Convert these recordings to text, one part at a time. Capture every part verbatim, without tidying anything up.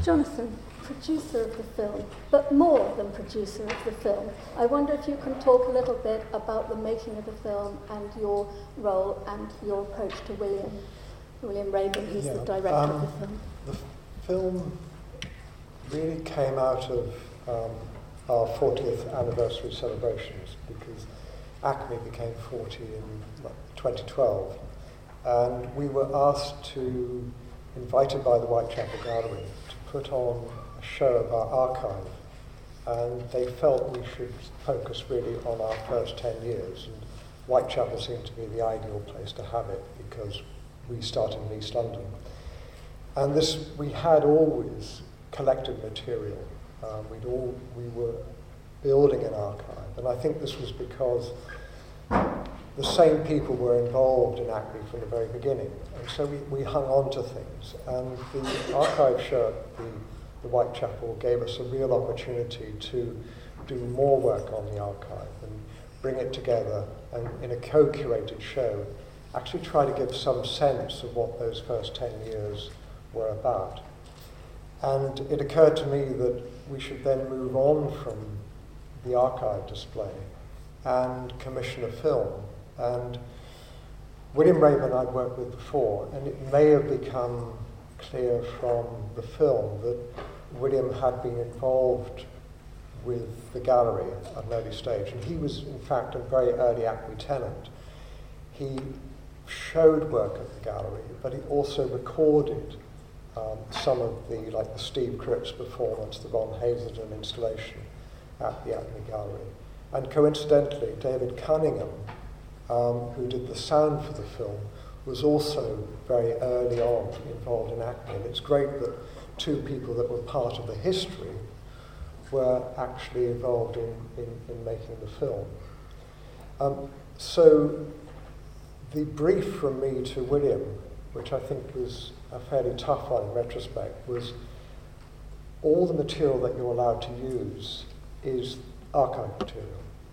Jonathan, producer of the film, but more than producer of the film, I wonder if you can talk a little bit about the making of the film and your role and your approach to William, William Raeburn, who's yeah, the director um, of the film. The f- film really came out of um, our fortieth anniversary celebrations, because ACME became forty in twenty twelve, and we were asked to, invited by the Whitechapel Gallery, to put on a show of our archive, and they felt we should focus really on our first ten years, and Whitechapel seemed to be the ideal place to have it because we started in East London. And this, we had always collected material. Um, we'd all, we were building an archive, and I think this was because the same people were involved in ACME from the very beginning, and so we, we hung on to things. And the archive show at the, the Whitechapel gave us a real opportunity to do more work on the archive and bring it together, and in a co-curated show, actually try to give some sense of what those first ten years were about. And it occurred to me that we should then move on from the archive display and commission a film. And William Raeburn I'd worked with before, and it may have become clear from the film that William had been involved with the gallery at an early stage, and he was in fact a very early ACME tenant. He showed work at the gallery, but he also recorded um, some of the, like the Steve Cripps performance, the Ron Hazelden installation at the ACME Gallery. And coincidentally, David Cunningham, um, who did the sound for the film, was also very early on involved in ACME. And it's great that two people that were part of the history were actually involved in, in, in making the film. Um, so the brief from me to William, which I think was a fairly tough one in retrospect, was all the material that you're allowed to use is archive material,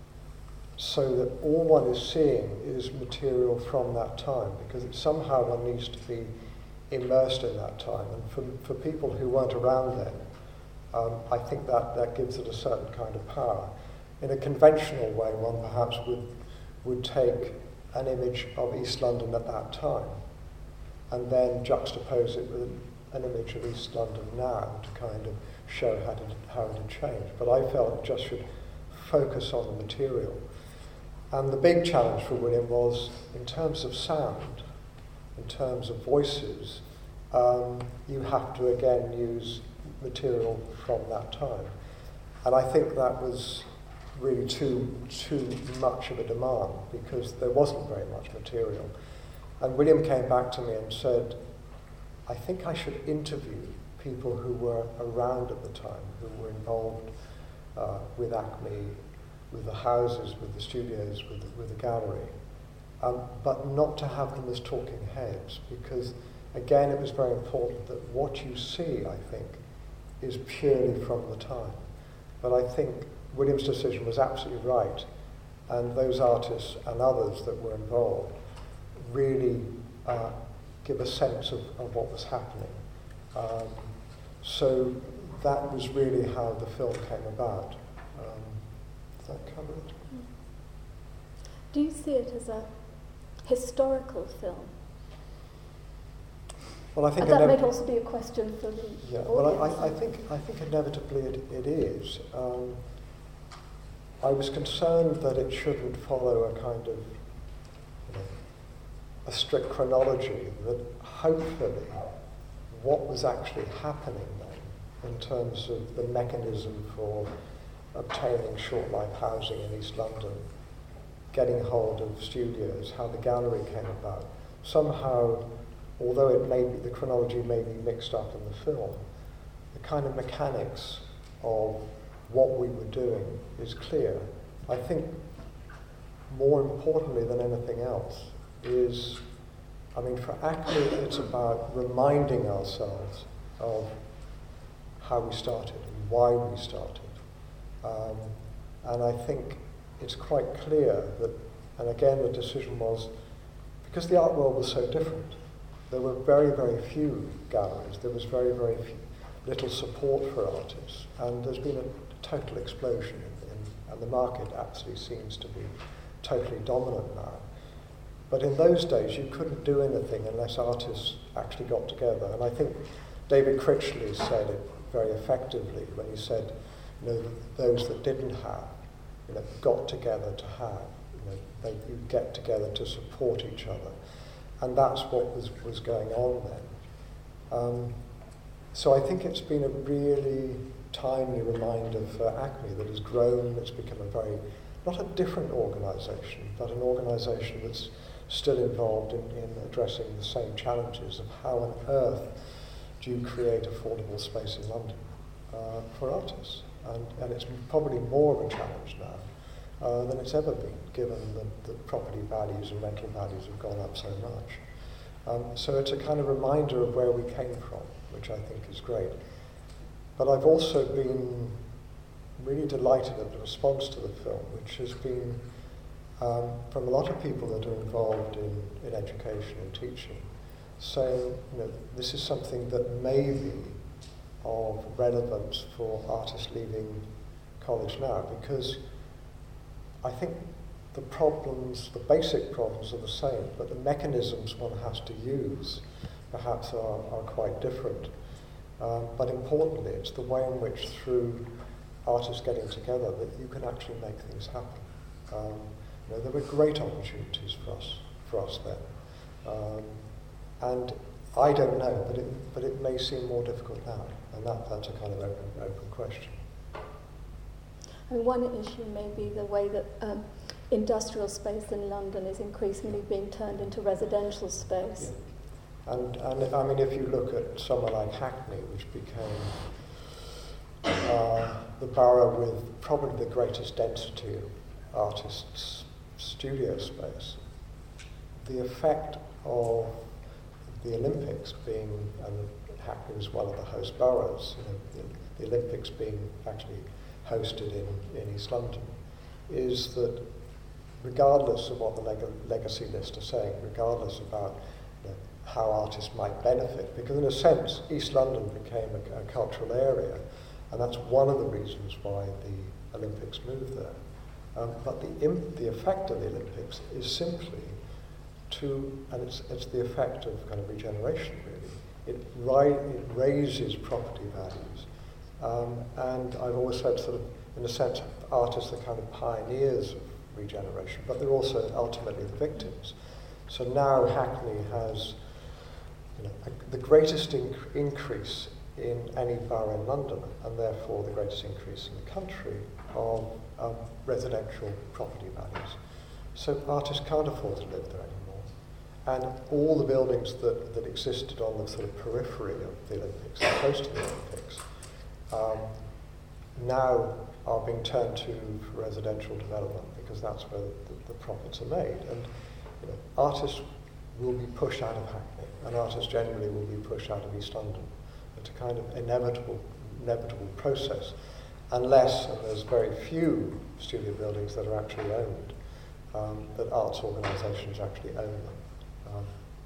so that all one is seeing is material from that time, because it somehow one needs to be immersed in that time. And for, for people who weren't around then, um, I think that, that gives it a certain kind of power. In a conventional way, one perhaps would, would take an image of East London at that time and then juxtapose it with an image of East London now to kind of show how, it, how it had changed. But I felt it just should focus on the material. And the big challenge for William was, in terms of sound, in terms of voices, um, you have to again use material from that time. And I think that was really too, too much of a demand, because there wasn't very much material. And William came back to me and said, I think I should interview people who were around at the time, who were involved uh, with ACME, with the houses, with the studios, with the, with the gallery, um, but not to have them as talking heads, because again it was very important that what you see, I think, is purely from the time. But I think William's decision was absolutely right, and those artists and others that were involved really uh, give a sense of, of what was happening. Um, so that was really how the film came about. Um, does that cover it? Do you see it as a historical film? Well, I think and that inev- might also be a question for the yeah. audience. Well, I, I think I think inevitably it, it is. Um, I was concerned that it shouldn't follow a kind of you know, a strict chronology, that hopefully what was actually happening then in terms of the mechanism for obtaining short life housing in East London, getting hold of studios, how the gallery came about, somehow, although it may be, the chronology may be mixed up in the film, the kind of mechanics of what we were doing is clear. I think more importantly than anything else is, I mean, for ACME it's about reminding ourselves of how we started and why we started. Um, and I think it's quite clear that, and again the decision was, because the art world was so different, there were very, very few galleries, there was very, very few, little support for artists, and there's been a total explosion, in, in, and the market actually seems to be totally dominant now. But in those days, you couldn't do anything unless artists actually got together. And I think David Critchley said it very effectively when he said, you know, those that didn't have, you know, got together to have. You know, they you get together to support each other, and that's what was was going on then. Um, so I think it's been a really timely reminder for ACME that has grown. It's become a very, not a different organisation, but an organisation that's still involved in, in addressing the same challenges of how on earth do you create affordable space in London uh, for artists. And, and it's probably more of a challenge now uh, than it's ever been, given that the property values and rental values have gone up so much. Um, so it's a kind of reminder of where we came from, which I think is great. But I've also been really delighted at the response to the film, which has been um, from a lot of people that are involved in, in education and teaching, saying, you know, this is something that may be of relevance for artists leaving college now, because I think the problems, the basic problems are the same, but the mechanisms one has to use perhaps are, are quite different. Um, but importantly, it's the way in which, through artists getting together, that you can actually make things happen. Um, you know, there were great opportunities for us, for us then. Um, and I don't know, but it, but it may seem more difficult now. And that, that's a kind of open, open question. And one issue may be the way that um, industrial space in London is increasingly being turned into residential space. Yeah. And, and I mean, if you look at somewhere like Hackney, which became uh, the borough with probably the greatest density of artists' studio space, the effect of the Olympics being, and Hackney was one of the host boroughs, you know, the, the Olympics being actually hosted in, in East London, is that regardless of what the leg- legacy list are saying, regardless about you know, how artists might benefit, because in a sense East London became a, a cultural area, and that's one of the reasons why the Olympics moved there. Um, but the, imp- the effect of the Olympics is simply to, and it's, it's the effect of kind of regeneration really, it, ri- it raises property values. Um, and I've always said sort of, in a sense, artists are kind of pioneers of regeneration, but they're also ultimately the victims. So now Hackney has you know, a, the greatest inc- increase in any borough in London, and therefore the greatest increase in the country of um, residential property values. So artists can't afford to live there anymore. And all the buildings that, that existed on the sort of periphery of the Olympics, close to the Olympics, um, now are being turned to for residential development, because that's where the, the profits are made. And you know, artists will be pushed out of Hackney, and artists generally will be pushed out of East London. It's a kind of inevitable, inevitable process, unless, and there's very few studio buildings that are actually owned, um, that arts organisations actually own them. Um,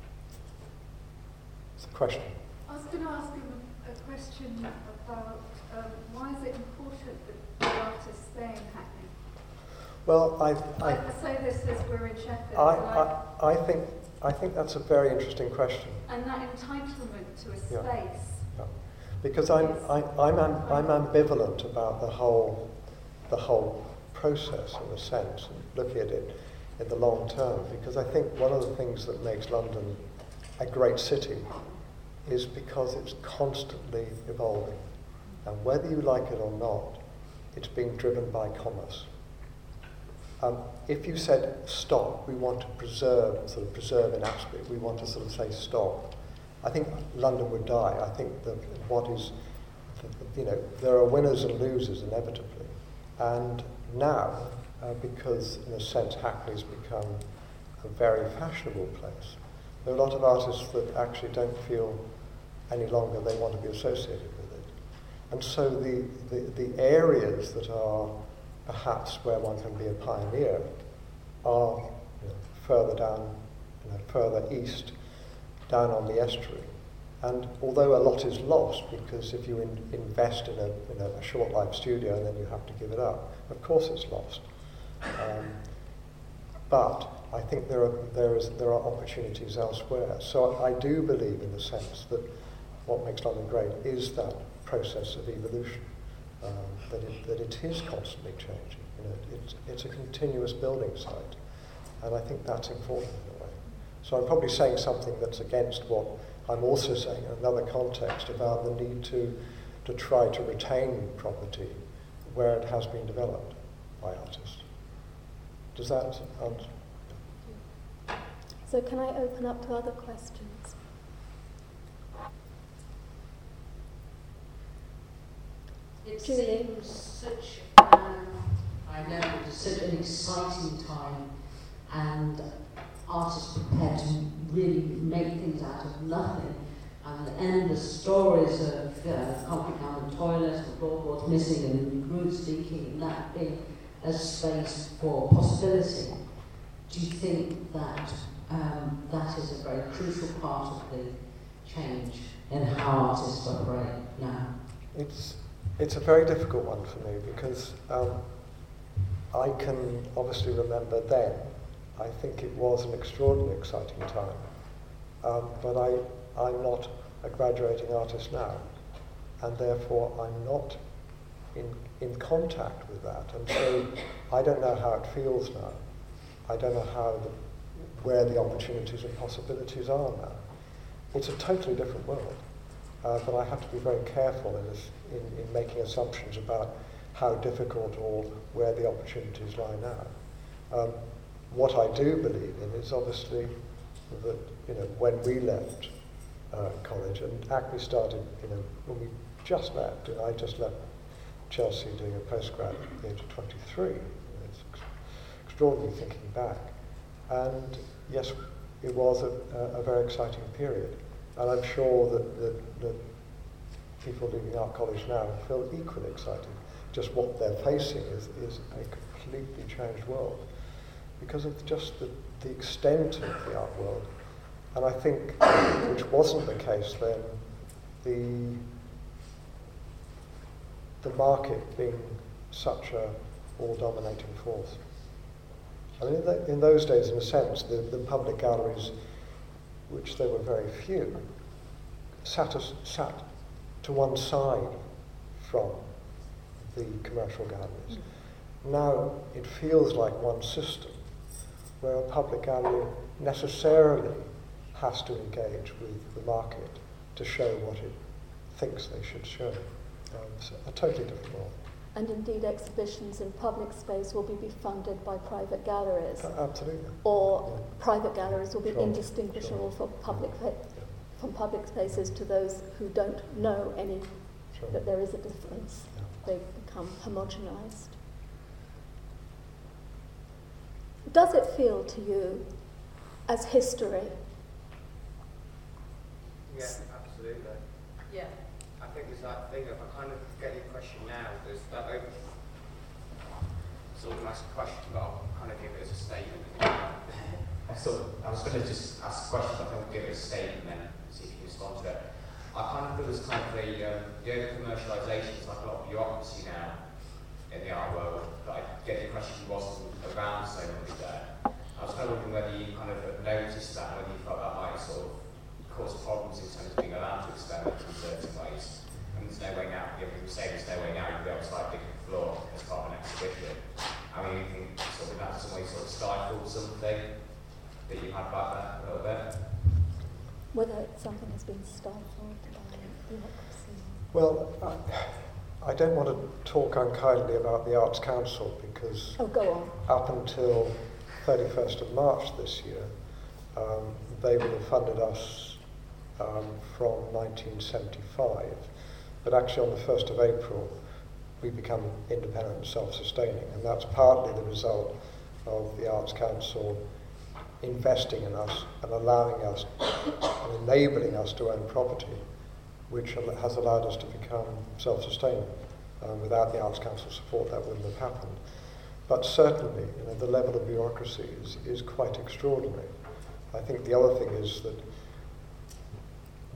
it's a question. I was going to ask you a question about um, why is it important that the artists stay in Hackney? Well, I, I, I, I say this as we're in Sheffield. I, like, I, I think I think that's a very interesting question. And that entitlement to a space. Yeah. Yeah. Because I'm I, I'm am, I'm ambivalent about the whole the whole process in a sense, and looking at it in the long term. Because I think one of the things that makes London a great city is because it's constantly evolving, and whether you like it or not, it's being driven by commerce. Um, if you said stop, we want to preserve, sort of preserve in absolute, we want to sort of say stop, I think London would die. I think that what is, you know, there are winners and losers inevitably. And now, uh, because in a sense Hackney's become a very fashionable place, there are a lot of artists that actually don't feel any longer they want to be associated with it. And so the, the, the areas that are perhaps where one can be a pioneer are you know, further down, you know, further east, down on the estuary. And although a lot is lost, because if you in, invest in, a, in a, a short life studio and then you have to give it up, of course it's lost. Um, but I think there are, there, is, there are opportunities elsewhere. So I do believe in the sense that what makes London great is that process of evolution, um, that, it, that it is constantly changing. You know, it's, it's a continuous building site, and I think that's important in a way. So I'm probably saying something that's against what I'm also saying in another context about the need to, to try to retain property where it has been developed by artists. Does that answer? So can I open up to other questions? It Julie? seems such, um, I know, it's such an exciting time, and artists prepared to really make things out of nothing, and endless stories of uh, concrete down the toilet, the floorboards missing, and roots leaking, and that being a space for possibility. Do you think that um, that is a very crucial part of the change in how artists operate now? It's it's a very difficult one for me because um, I can obviously remember then. I think it was an extraordinarily exciting time, um, but I I'm not a graduating artist now, and therefore I'm not in in contact with that, and so I don't know how it feels now. I don't know how the, where the opportunities and possibilities are now. It's a totally different world, uh, but I have to be very careful in, this, in, in making assumptions about how difficult or where the opportunities lie now. Um, what I do believe in is obviously that, you know, when we left uh, college, and ACME started, you know, when we just left, and I just left Chelsea doing a postgrad at the age of twenty-three. It's ex- extraordinary thinking back. And yes, it was a, a, a very exciting period. And I'm sure that, that, that people leaving Art College now feel equally excited. Just what they're facing is, is a completely changed world because of just the, the extent of the art world. And I think, which wasn't the case then, the the market being such a all-dominating force. I mean, in, the, in those days, in a sense, the, the public galleries, which there were very few, sat, as, sat to one side from the commercial galleries. Mm. Now it feels like one system, where a public gallery necessarily has to engage with the market to show what it thinks they should show. Um, it's a totally different world. And indeed exhibitions in public space will be funded by private galleries. Uh, absolutely. Or yeah. private galleries will be sure. indistinguishable sure. from public yeah. from public spaces to those who don't know any sure. that there is a difference. Yeah. They become homogenized. Does it feel to you as history? Yeah, absolutely. Yeah. I think there's that thing of, I kind of get your question now, there's that over, sort of ask a question, but I'll kind of give it as a statement. I thought, I was going to just ask a question, but I think give it a statement then, see if you can respond to it. I kind of feel there's kind of the, um, the over-commercialisation, it's like a lot of bureaucracy now in the art world, but I get the impression he wasn't around so much there. I was kind of wondering whether you kind of noticed that, whether you felt that might sort of cause problems in terms of being allowed to experiment in certain ways. And there's no way now, you know, we say there's no way now you'll be able to like dig the floor as part of an exhibition. I mean, you think sort of that some way sort of stifled something that you had back there a little bit? Whether something has been stifled by bureaucracy? Well, I, I don't want to talk unkindly about the Arts Council because oh, go on. Up until thirty-first of March this year, um, they would have funded us um, from nineteen seventy-five, but actually on the first of April we become independent and self-sustaining, and that's partly the result of the Arts Council investing in us and allowing us and enabling us to own property, which has allowed us to become self-sustaining. Um, without the Arts Council support, that wouldn't have happened. But certainly, you know, the level of bureaucracy is, is quite extraordinary. I think the other thing is that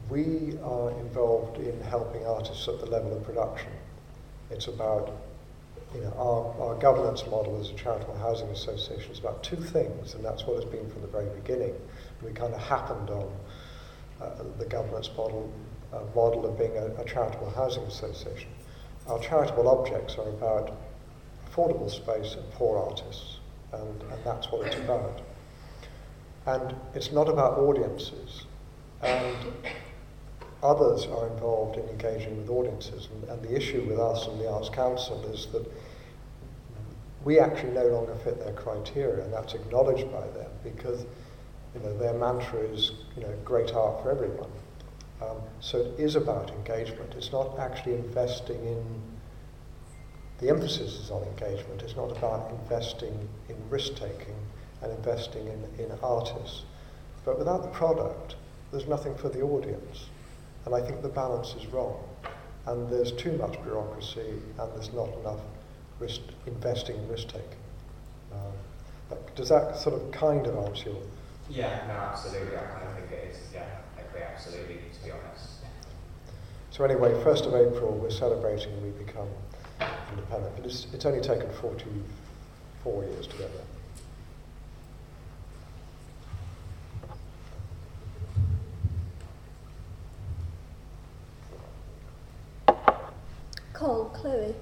we are involved in helping artists at the level of production. It's about, you know, our, our governance model as a charitable housing association is about two things, and that's what it's been from the very beginning. We kind of happened on uh, the governance model, uh, model of being a, a charitable housing association. Our charitable objects are about affordable space and poor artists, and, and that's what it's about. And it's not about audiences, and others are involved in engaging with audiences, and, and the issue with us and the Arts Council is that we actually no longer fit their criteria, and that's acknowledged by them, because, you know, their mantra is, you know, great art for everyone. Um, so it is about engagement. It's not actually investing in, the emphasis is on engagement. It's not about investing in risk-taking and investing in, in artists. But without the product, there's nothing for the audience. And I think the balance is wrong. And there's too much bureaucracy, and there's not enough risk, investing in risk-taking. Um, but does that sort of kind of answer your... Yeah, no, absolutely. I kind of think it is. Yeah, I agree, absolutely, to be honest. So anyway, first of April, we're celebrating we become independent. But it's, it's only taken forty-four years to get there. Cole, Chloe,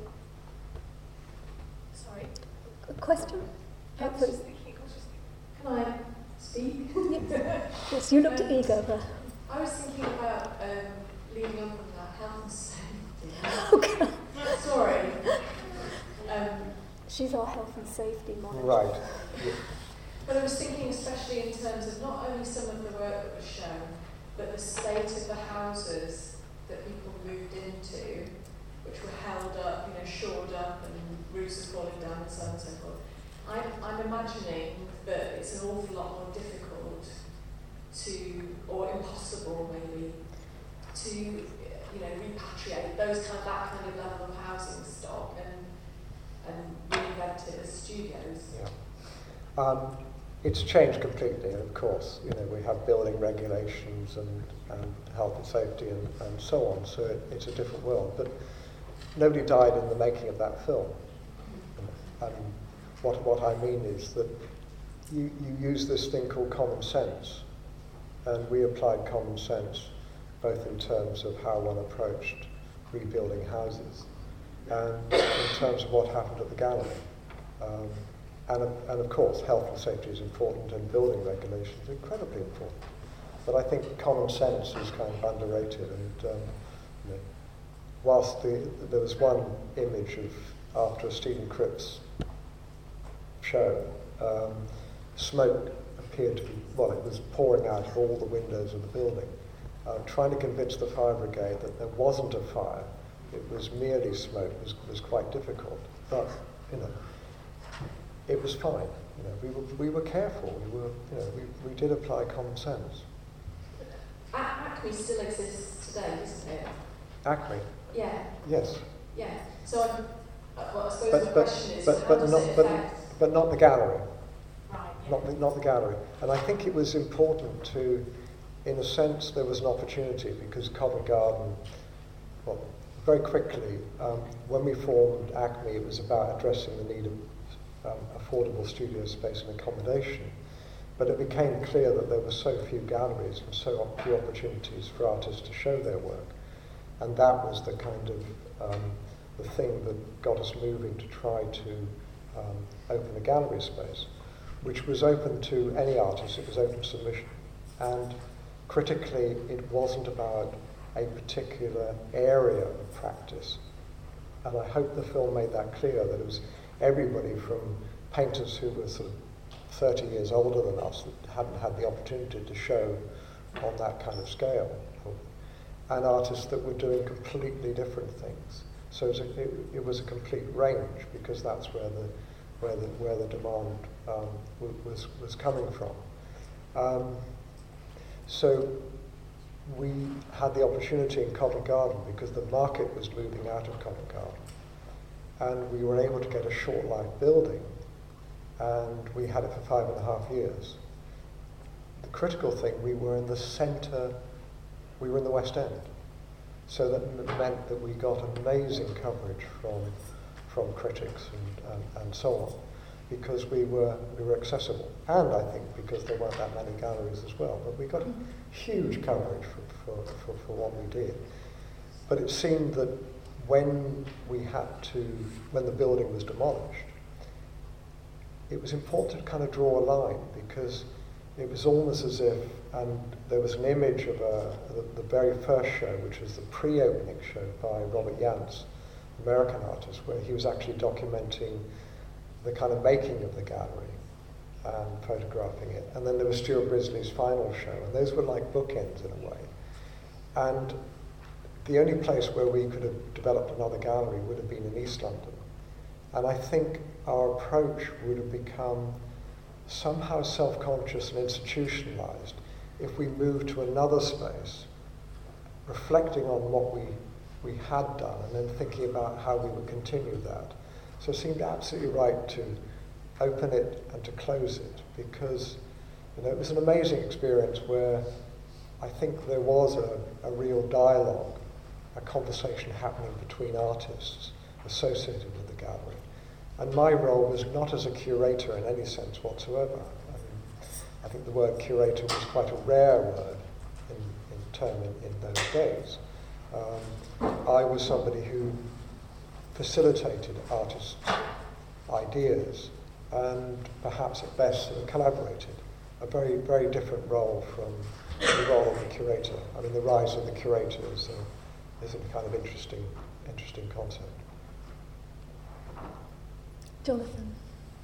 Sorry. a question? I was just thinking, I was just thinking, can I speak? Yes, yes, you looked Um, eager, but... I was thinking about um, leading on from that health and safety. Okay. Sorry. Um, She's our health and safety monitor. Right. but I was thinking especially in terms of not only some of the work that was shown, but the state of the houses that people moved into, which were held up, you know, shored up, and roofs are falling down and so on and so forth. I'm, I'm imagining that it's an awful lot more difficult to, or impossible maybe, to, you know, repatriate those kind of, that kind of level of housing stock and and reinvent it as studios. Yeah. Um, it's changed completely, of course. You know, we have building regulations and, and health and safety and, and so on, so it, it's a different world. But nobody died in the making of that film. And what, what I mean is that you, you use this thing called common sense, and we applied common sense both in terms of how one approached rebuilding houses and in terms of what happened at the gallery. Um, and, of, and of course, health and safety is important, and building regulations are incredibly important. But I think common sense is kind of underrated, and um, you know, whilst the, there was one image of, after a Stephen Cripps show, um, smoke appeared to be, well, it was pouring out of all the windows of the building. Uh, trying to convince the fire brigade that there wasn't a fire, it was merely smoke, was, was quite difficult. But, you know, it was fine. You know, we were, we were careful. We were, you know, we, we did apply common sense. A- Acme still exists today, doesn't it? Acme? Yeah. Yes. Yeah. So, I'm, uh, well, I suppose But, my but, question is, but, how but, does not, it but, affect? but not the gallery. Right. Yeah. Not the, not the gallery. And I think it was important to, in a sense, there was an opportunity because Covent Garden, well, very quickly, um, when we formed Acme, it was about addressing the need of um, affordable studio space and accommodation. But it became clear that there were so few galleries and so few opportunities for artists to show their work. And that was the kind of um, the thing that got us moving to try to um, open a gallery space, which was open to any artist. It was open to submission. And critically, it wasn't about a particular area of practice. And I hope the film made that clear, that it was everybody from painters who were sort of thirty years older than us that hadn't had the opportunity to show on that kind of scale, and artists that were doing completely different things. So it was a, it, it was a complete range, because that's where the where the where the demand um, was was coming from. Um, so we had the opportunity in Covent Garden because the market was moving out of Covent Garden, and we were able to get a short life building, and we had it for five and a half years. The critical thing, we were in the centre we were in the West End. So that m- meant that we got amazing coverage from from critics and, and, and so on, because we were we were accessible, and I think because there weren't that many galleries as well. But we got huge coverage for, for, for, for what we did. But it seemed that when we had to, when the building was demolished, it was important to kind of draw a line, because it was almost as if, and there was an image of a, the, the very first show, which was the pre-opening show by Robert Yance, American artist, where he was actually documenting the kind of making of the gallery and photographing it. And then there was Stuart Brisley's final show, and those were like bookends in a way. And the only place where we could have developed another gallery would have been in East London. And I think our approach would have become somehow self-conscious and institutionalized if we moved to another space, reflecting on what we we had done, and then thinking about how we would continue that. So it seemed absolutely right to open it and to close it, because you know, it was an amazing experience where I think there was a, a real dialogue, a conversation happening between artists associated with the gallery. And my role was not as a curator in any sense whatsoever. I mean, I think the word curator was quite a rare word in, in term in, in those days. Um, I was somebody who facilitated artists' ideas and perhaps at best sort of collaborated. A very, very different role from the role of the curator. I mean, the rise of the curator is a, is a kind of interesting, interesting concept. Jonathan.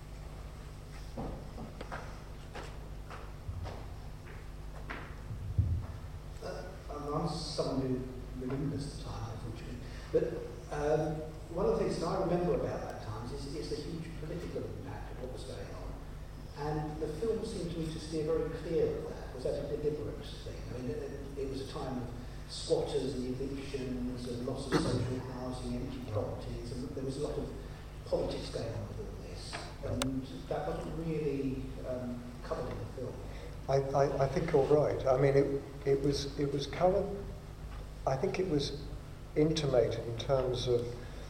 Uh, I'm someone who remembers the time, unfortunately. But um, one of the things that I remember about that time is, is the huge political impact of what was going on. And the film seemed to me to steer very clear of that. Was that a deliberate thing? I mean, it, it was a time of squatters and evictions and loss of social housing, empty properties, and there was a lot of politics going on with all this. And that wasn't really um, covered in the film. I, I, I think you're right. I mean, it, it was it was covered. I think it was intimated in terms of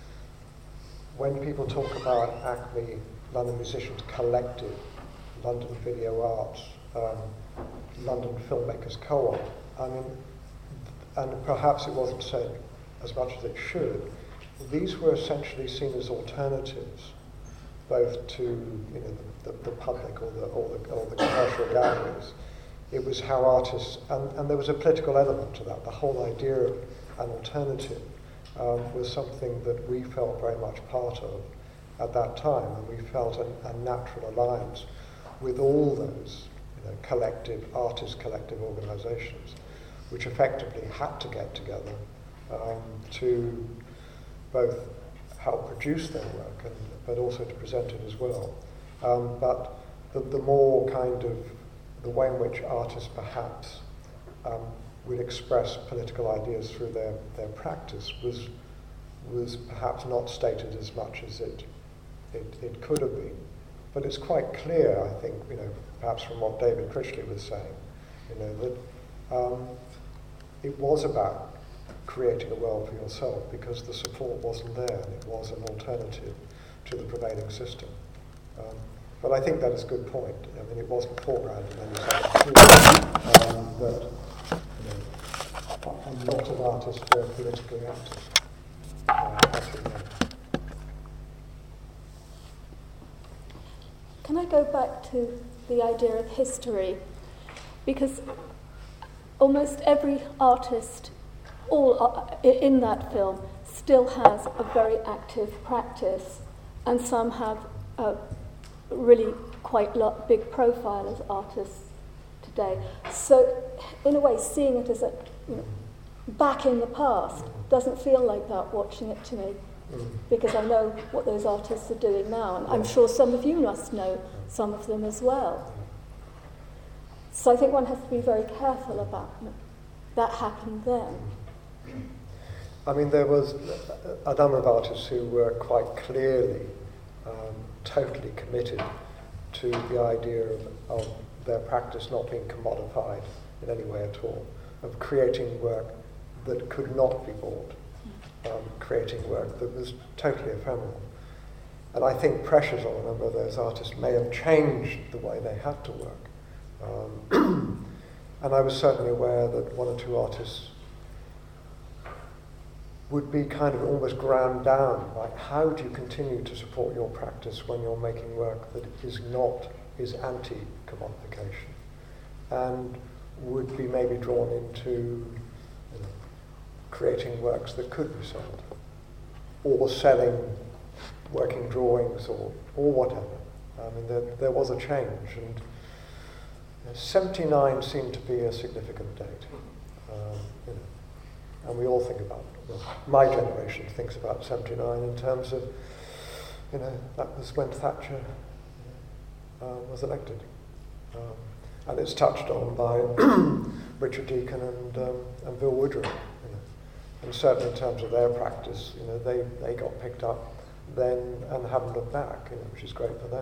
when people talk about ACME, London Musicians Collective, London Video Arts, um, London Filmmakers Co-op. I mean, and perhaps it wasn't said as much as it should. These were essentially seen as alternatives, both to you know the, the, the public or the or the, or the commercial galleries. It was how artists, and, and there was a political element to that. The whole idea of an alternative um, was something that we felt very much part of at that time, and we felt a, a natural alliance with all those you know, collective, artist collective organisations, which effectively had to get together um, to both help produce their work, and, but also to present it as well. Um, but the, the more kind of the way in which artists perhaps um, would express political ideas through their, their practice was was perhaps not stated as much as it, it it could have been. But it's quite clear, I think, you know, perhaps from what David Critchley was saying, you know, that um, it was about creating a world for yourself because the support wasn't there and it was an alternative to the prevailing system. Um, but I think that is a good point. I mean, it wasn't foregrounded in any sense too, um, that you know, a lot of artists were politically active. Uh, absolutely. Can I go back to the idea of history? Because almost every artist all uh, in that film still has a very active practice, and some have a really quite lo- big profile as artists today. So, in a way, seeing it as a you know, back in the past doesn't feel like that watching it to me, because I know what those artists are doing now, and I'm sure some of you must know some of them as well. So I think one has to be very careful about that happened then. I mean, there was a number of artists who were quite clearly um, totally committed to the idea of, of their practice not being commodified in any way at all. of creating work that could not be bought, um, creating work that was totally ephemeral. And I think pressures on a number of those artists may have changed the way they had to work. Um, and I was certainly aware that one or two artists would be kind of almost ground down. Like, how do you continue to support your practice when you're making work that is not, is anti-commodification, and would be maybe drawn into, you know, creating works that could be sold, or selling working drawings, or or whatever. I mean, there, there was a change, and you know, seventy-nine seemed to be a significant date. Um, you know, and we all think about, well, my generation thinks about seventy-nine in terms of, you know, that was when Thatcher uh, was elected. Um, and it's touched on by Richard Deacon and um, and Bill Woodrow. You know. And certainly in terms of their practice, you know, they, they got picked up then and haven't looked back, you know, which is great for them.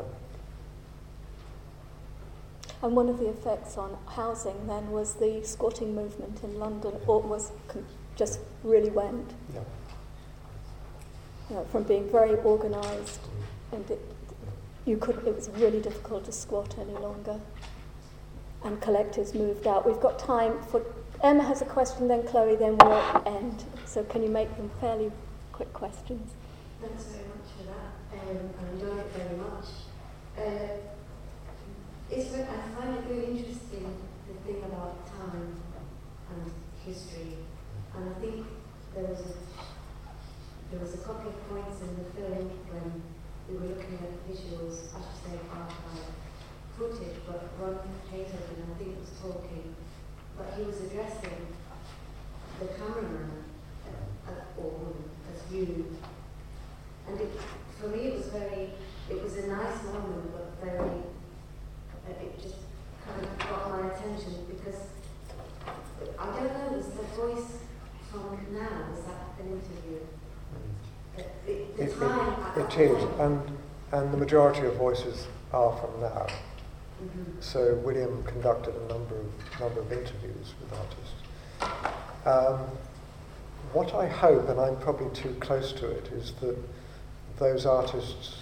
And one of the effects on housing then was the squatting movement in London, or was con- just really went. Yeah. You know, from being very organised, and it, you could, it was really difficult to squat any longer. And collectives moved out. We've got time for, Emma has a question, then Chloe, then we'll end. So can you make them fairly quick questions? Thanks very much for that. Um, I enjoyed it very much. Uh, it's very, I find it really interesting, the thing about time and history. And I think there was a there was a couple of points in the film when we were looking at visuals, I should say archive footage, but Ron Hazelden, I think, was talking, but he was addressing the cameraman uh, or woman as you. And it, for me, it was very, it was a nice moment, but very, uh, it just kind of got my attention because, I don't know, was the voice from now, was that an interview? Uh, it, the It, time, it, it is, and, and the majority of voices are from now. Mm-hmm. So William conducted a number of, number of interviews with artists. Um, what I hope, and I'm probably too close to it, is that those artists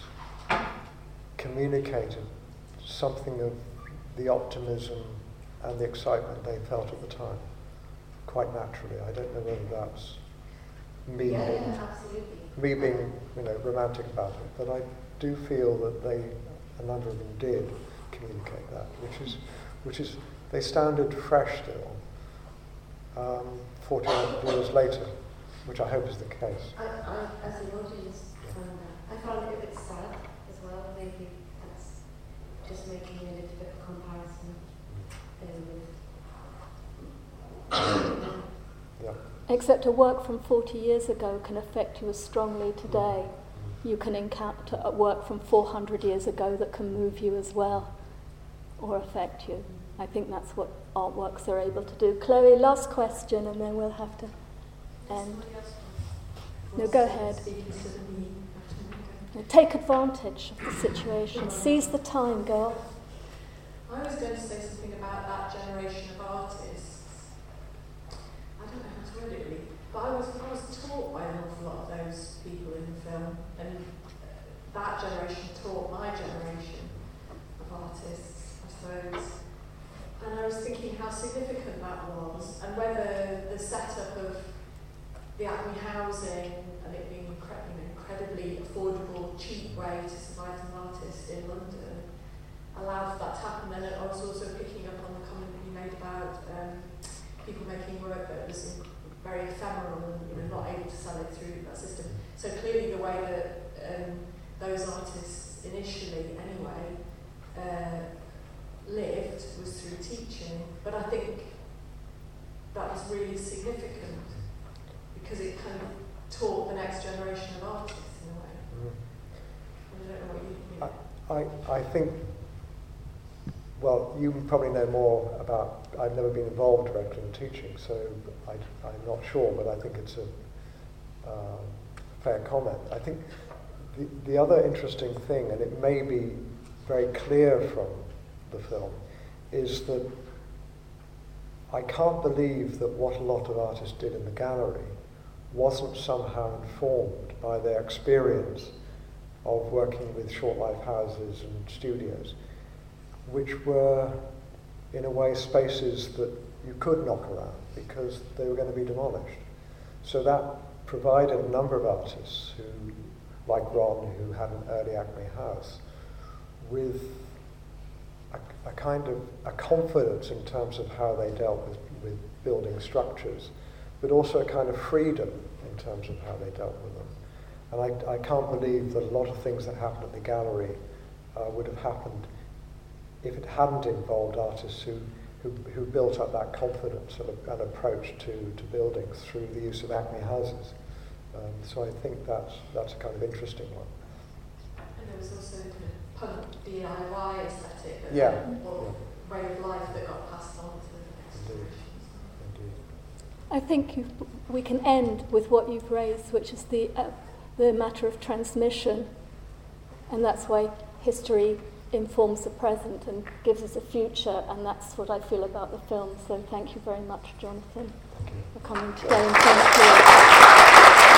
communicated something of the optimism and the excitement they felt at the time, quite naturally. I don't know whether that's me, yeah, being, yeah, absolutely. me being, you know, romantic about it, but I do feel that they, a number of them did communicate that, which is, which is, they sounded fresh still, um, forty years later, which I hope is the case. I, I, as an audience, found that. I found it a bit sad as well. Maybe that's just making a little bit of comparison um, with. Yeah. Except a work from forty years ago can affect you as strongly today. You can encounter a work from four hundred years ago that can move you as well, or affect you. I think that's what artworks are able to do. Chloe, last question, and then we'll have to end. No, go ahead. No, take advantage of the situation. Seize the time, girl. I was going to say something about that generation of artists. I don't know how to word it really, but I was, I was taught by an awful lot of those people in the film, and that generation taught my generation of artists, I suppose. And I was thinking how significant that was, and whether the setup of the Acme housing and it being incre- you know, incredibly affordable, cheap way to survive as an artist in London allowed for that to happen. And I was also picking up on the comment you made about um, people making work that was very ephemeral and you know, not able to sell it through that system. So clearly the way that um, those artists initially anyway uh, lived was through teaching, but I think that was really significant because it kind of taught the next generation of artists in a way. Mm. I don't know what you think. I, I, I think, well, you probably know more about, I've never been involved directly in teaching, so I, I'm not sure, but I think it's a um, fair comment. I think the, the other interesting thing, and it may be very clear from the film, is that I can't believe that what a lot of artists did in the gallery wasn't somehow informed by their experience of working with short life houses and studios, which were in a way spaces that you could knock around because they were going to be demolished. So that provided a number of artists who, like Ron, who had an early Acme house, with a, a kind of a confidence in terms of how they dealt with, with building structures, but also a kind of freedom in terms of how they dealt with them. And I, I can't believe that a lot of things that happened at the gallery uh, would have happened if it hadn't involved artists who, who, who built up that confidence and a, an approach to, to buildings through the use of Acme houses. Um, so I think that's, that's a kind of interesting one. And there was also kind of punk D I Y aesthetic, that Yeah. or yeah. way of life that got passed on to the next Indeed. generations. Indeed. I think you've, we can end with what you've raised, which is the uh, the matter of transmission, and that's why history informs the present and gives us a future, and that's what I feel about the film. So thank you very much, Jonathan, Thank you. for coming today, and thank you.